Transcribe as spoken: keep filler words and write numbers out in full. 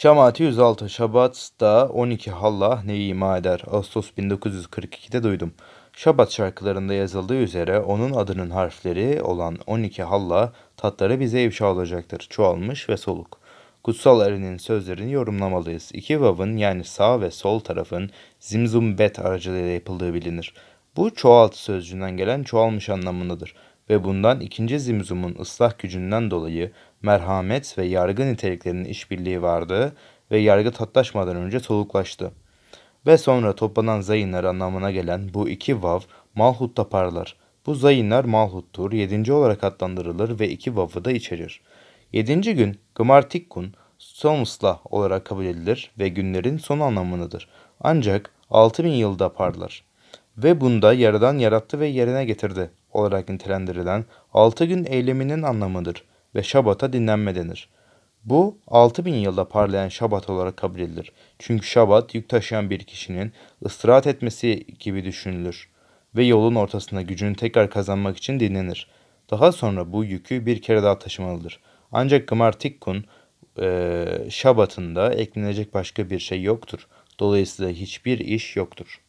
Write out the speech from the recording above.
Şamati yüz altı Şabat'ta on iki halla ne ima eder? Ağustos bin dokuz yüz kırk ikide duydum. Şabat şarkılarında yazıldığı üzere onun adının harfleri olan on iki halla tatları bize ifşa olacaktır. Çoğalmış ve soluk. Kutsal erinin sözlerini yorumlamalıyız. İki vav'ın yani sağ ve sol tarafın zimzum bet aracılığıyla yapıldığı bilinir. Bu çoğalt sözcüğünden gelen çoğalmış anlamındadır ve bundan ikinci zimzumun ıslah gücünden dolayı merhamet ve yargı niteliklerinin işbirliği vardı ve yargı tatlaşmadan önce soluklaştı. Ve sonra toplanan zayınlar anlamına gelen bu iki vav malhutta parlar. Bu zayınlar malhuttur, yedinci olarak adlandırılır ve iki vav'ı da içerir. Yedinci gün gımartikkun son ıslah olarak kabul edilir ve günlerin son anlamındadır. Ancak altı bin yılda parlar. Ve bunda yaradan yarattı ve yerine getirdi olarak nitelendirilen altı gün eyleminin anlamıdır ve şabata dinlenme denir. Bu altı bin yılda parlayan şabat olarak kabul edilir. Çünkü şabat yük taşıyan bir kişinin istirahat etmesi gibi düşünülür ve yolun ortasında gücünü tekrar kazanmak için dinlenir. Daha sonra bu yükü bir kere daha taşımalıdır. Ancak Gmartikkun eee şabatında eklenecek başka bir şey yoktur. Dolayısıyla hiçbir iş yoktur.